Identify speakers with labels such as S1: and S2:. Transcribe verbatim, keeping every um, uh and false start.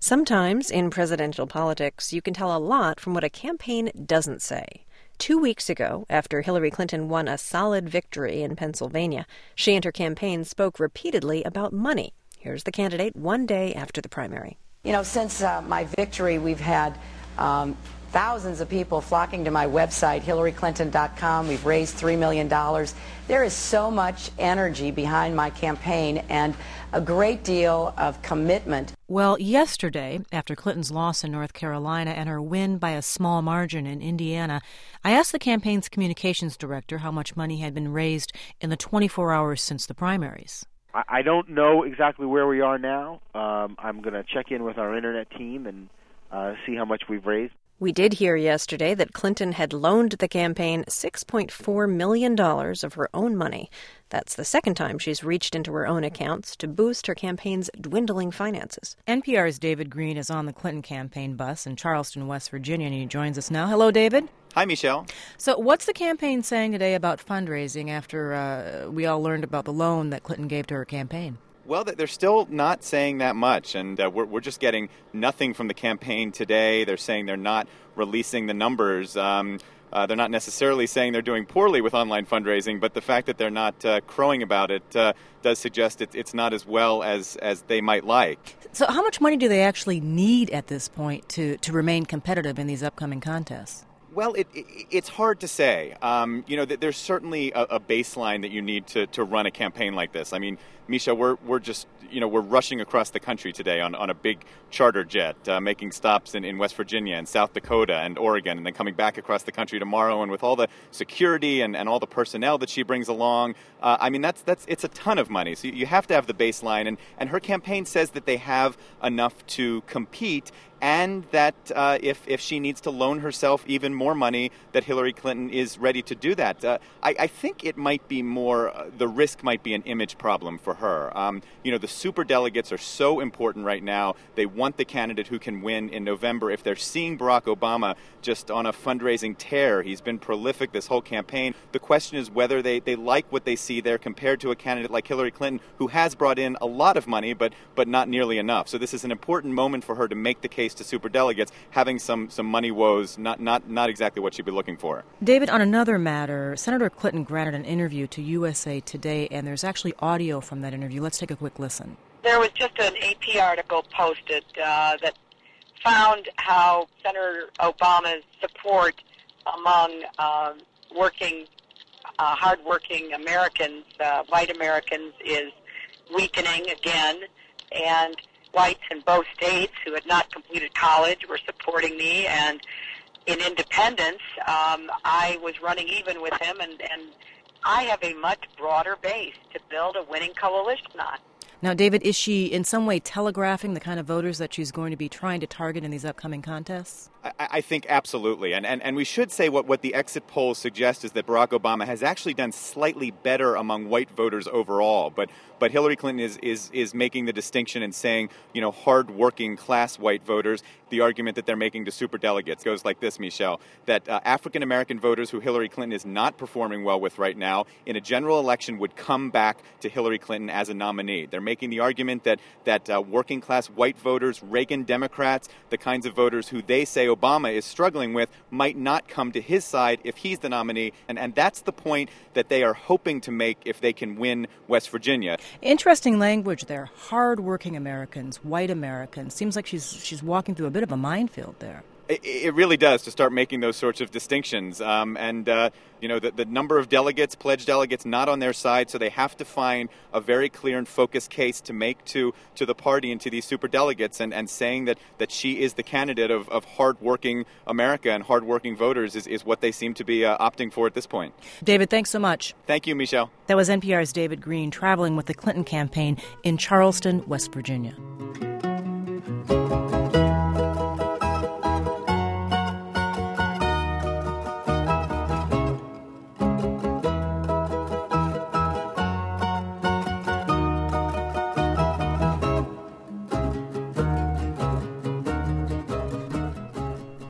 S1: Sometimes in presidential politics, you can tell a lot from what a campaign doesn't say. Two weeks ago, after Hillary Clinton won a solid victory in Pennsylvania, she and her campaign spoke repeatedly about money. Here's the candidate one day after the primary.
S2: You know, since uh, my victory, we've had um, thousands of people flocking to my website, hillary clinton dot com. We've raised three million dollars. There is so much energy behind my campaign and a great deal of commitment.
S3: Well, yesterday, after Clinton's loss in North Carolina and her win by a small margin in Indiana, I asked the campaign's communications director how much money had been raised in the twenty-four hours since the primaries.
S4: I don't know exactly where we are now. Um, I'm going to check in with our internet team and uh, see how much we've raised.
S1: We did hear yesterday that Clinton had loaned the campaign six point four million dollars of her own money. That's the second time she's reached into her own accounts to boost her campaign's dwindling finances.
S3: N P R's David Green is on the Clinton campaign bus in Charleston, West Virginia, and he joins us now. Hello, David.
S5: Hi, Michelle.
S3: So what's the campaign saying today about fundraising after uh, we all learned about the loan that Clinton gave to her campaign?
S5: Well, they're still not saying that much, and uh, we're, we're just getting nothing from the campaign today. They're saying they're not releasing the numbers. Um, uh, they're not necessarily saying they're doing poorly with online fundraising, but the fact that they're not uh, crowing about it uh, does suggest it, it's not as well as, as they might like.
S3: So how much money do they actually need at this point to, to remain competitive in these upcoming contests?
S5: Well, it, it, it's hard to say. Um, you know, there's certainly a, a baseline that you need to, to run a campaign like this. I mean, Misha, we're we're just, you know, we're rushing across the country today on, on a big charter jet, uh, making stops in, in West Virginia and South Dakota and Oregon, and then coming back across the country tomorrow. And with all the security and, and all the personnel that she brings along, uh, I mean, that's that's it's a ton of money. So you have to have the baseline. And, and her campaign says that they have enough to compete, and that uh, if if she needs to loan herself even more money, that Hillary Clinton is ready to do that. Uh, I, I think it might be more, uh, the risk might be an image problem for her. Um, you know, the superdelegates are so important right now. They want the candidate who can win in November. If they're seeing Barack Obama just on a fundraising tear, he's been prolific this whole campaign. The question is whether they, they like what they see there compared to a candidate like Hillary Clinton, who has brought in a lot of money, but but not nearly enough. So this is an important moment for her to make the case to superdelegates, having some, some money woes, not, not, not exactly what she'd be looking for.
S3: David, on another matter, Senator Clinton granted an interview to U S A Today, and there's actually audio from that interview. Let's take a quick listen.
S6: There was just an A P article posted uh, that found how Senator Obama's support among uh, working, uh, hardworking Americans, uh, white Americans, is weakening again, and whites in both states who had not completed college were supporting me, and in independence, um, I was running even with him, and, and I have a much broader base to build a winning coalition on.
S3: Now, David, is she in some way telegraphing the kind of voters that she's going to be trying to target in these upcoming contests?
S5: I, I think absolutely. And, and and we should say what, what the exit polls suggest is that Barack Obama has actually done slightly better among white voters overall. But but Hillary Clinton is, is, is making the distinction and saying, you know, hard-working class white voters. The argument that they're making to superdelegates goes like this, Michelle, that uh, African-American voters who Hillary Clinton is not performing well with right now in a general election would come back to Hillary Clinton as a nominee. They're making the argument that, that uh, working-class white voters, Reagan Democrats, the kinds of voters who they say Obama is struggling with, might not come to his side if he's the nominee. And, and that's the point that they are hoping to make if they can win West Virginia.
S3: Interesting language there. Hard-working Americans, white Americans. Seems like she's she's walking through a bit of a minefield there.
S5: It, it really does, to start making those sorts of distinctions. Um, and, uh, you know, the, the number of delegates, pledged delegates, not on their side, so they have to find a very clear and focused case to make to, to the party and to these superdelegates, and, and saying that, that she is the candidate of, of hardworking America and hardworking voters is, is what they seem to be uh, opting for at this point.
S3: David, thanks so much.
S5: Thank you, Michelle.
S3: That was N P R's David Green traveling with the Clinton campaign in Charleston, West Virginia.